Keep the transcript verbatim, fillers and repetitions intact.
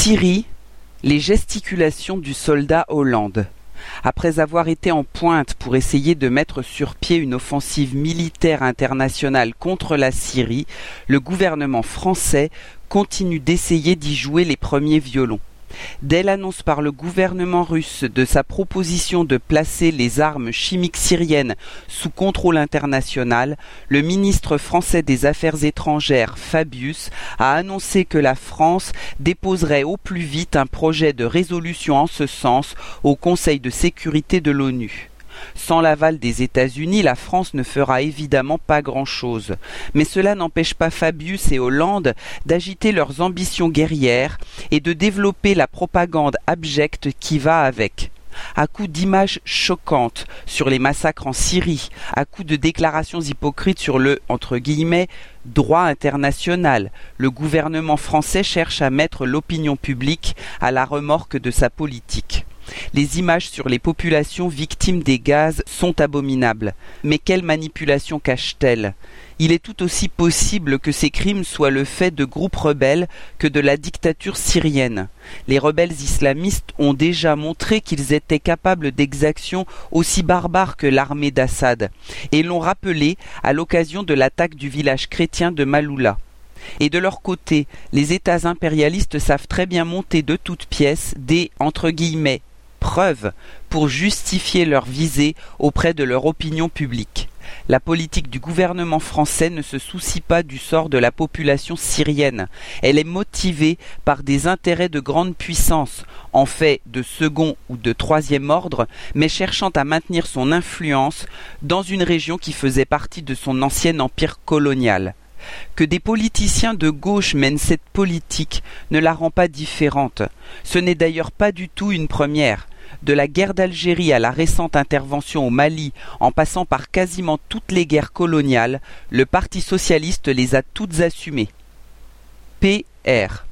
Syrie, les gesticulations du soldat Hollande. Après avoir été en pointe pour essayer de mettre sur pied une offensive militaire internationale contre la Syrie, le gouvernement français continue d'essayer d'y jouer les premiers violons. Dès l'annonce par le gouvernement russe de sa proposition de placer les armes chimiques syriennes sous contrôle international, le ministre français des Affaires étrangères, Fabius, a annoncé que la France déposerait au plus vite un projet de résolution en ce sens au Conseil de sécurité de l'ONU. Sans l'aval des États-Unis, la France ne fera évidemment pas grand-chose. Mais cela n'empêche pas Fabius et Hollande d'agiter leurs ambitions guerrières et de développer la propagande abjecte qui va avec. À coups d'images choquantes sur les massacres en Syrie, à coups de déclarations hypocrites sur le, entre guillemets, droit international, le gouvernement français cherche à mettre l'opinion publique à la remorque de sa politique. Les images sur les populations victimes des gaz sont abominables. Mais quelle manipulation cache-t-elle ? Il est tout aussi possible que ces crimes soient le fait de groupes rebelles que de la dictature syrienne. Les rebelles islamistes ont déjà montré qu'ils étaient capables d'exactions aussi barbares que l'armée d'Assad, et l'ont rappelé à l'occasion de l'attaque du village chrétien de Maaloula. Et de leur côté, les États impérialistes savent très bien monter de toutes pièces des, entre guillemets, preuves pour justifier leur visée auprès de leur opinion publique. La politique du gouvernement français ne se soucie pas du sort de la population syrienne. Elle est motivée par des intérêts de grande puissance, en fait de second ou de troisième ordre, mais cherchant à maintenir son influence dans une région qui faisait partie de son ancien empire colonial. Que des politiciens de gauche mènent cette politique ne la rend pas différente. Ce n'est d'ailleurs pas du tout une première. De la guerre d'Algérie à la récente intervention au Mali, en passant par quasiment toutes les guerres coloniales, le Parti socialiste les a toutes assumées. P R